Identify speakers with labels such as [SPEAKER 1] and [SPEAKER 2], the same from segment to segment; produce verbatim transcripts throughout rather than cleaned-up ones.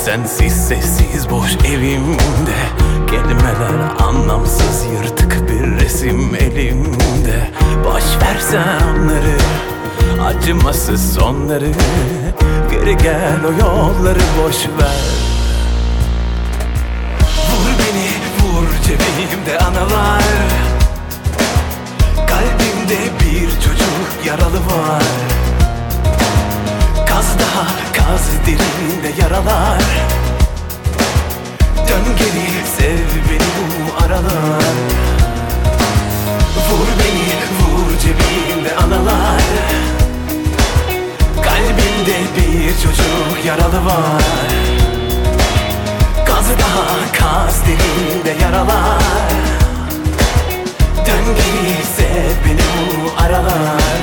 [SPEAKER 1] sensiz sessiz boş evimde. Kelimeler anlamsız yırtık bir resim elimde. Boş versen onları, acımasız sonları. Geri gel o yolları boş ver. Vur beni vur, cebimde anılar. Kalbimde bir çocuk yaralı var. Kaz daha kaz, derinde yaralar. Dön geri sev beni bu aralar. Vur beni vur, cebimde anılar. Kalbimde bir çocuk yaralı var. Kaz daha kaz, derinde yaralar. Dön geri sev beni bu aralar.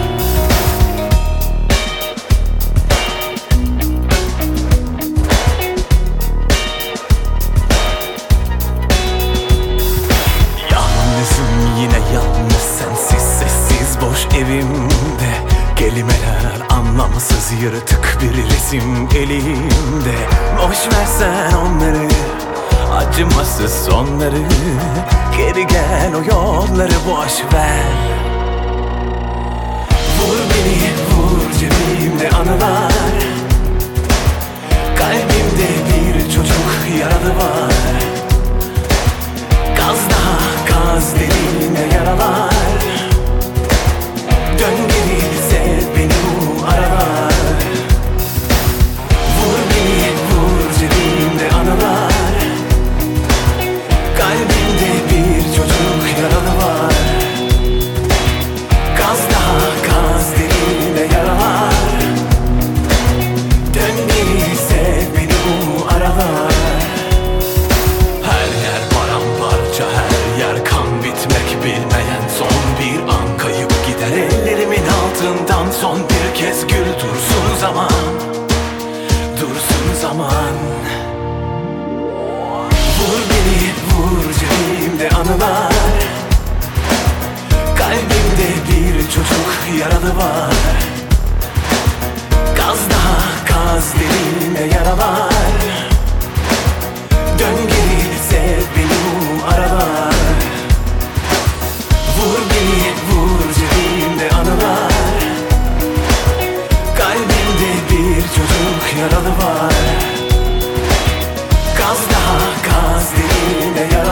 [SPEAKER 1] Evimde kelimeler anlamsız yırtık bir resim elimde. Boş versen onları, acımasız sonları. Geri gel o yolları boş ver. Vur beni vur, cebimde anılar. Kalbimde bir çocuk yaralı var. Kaz daha kaz, derine yaralar. Dön geri sev beni bu aralar. Vur beni vur, cebimde anılar. Kalbimde bir çocuk yaralı var. Kaz daha kaz, derinde yaralar. Dön geri sev beni bu aralar. Her yer paramparça, her yer kan, bitmek bilmeyen son bir an kayıp gider. Ellerimin altından son bir kez gül, dursun zaman, dursun zaman. Vur beni vur, cebimde anılar. Kalbimde bir çocuk yaralı var. Kaz daha kaz, derine yaralar. Dön geri sev beni bu aralar. Vur beni vur, cebimde anılar. Kalbimde bir çocuk yaralı var. Kaz daha kaz, derine yaralar.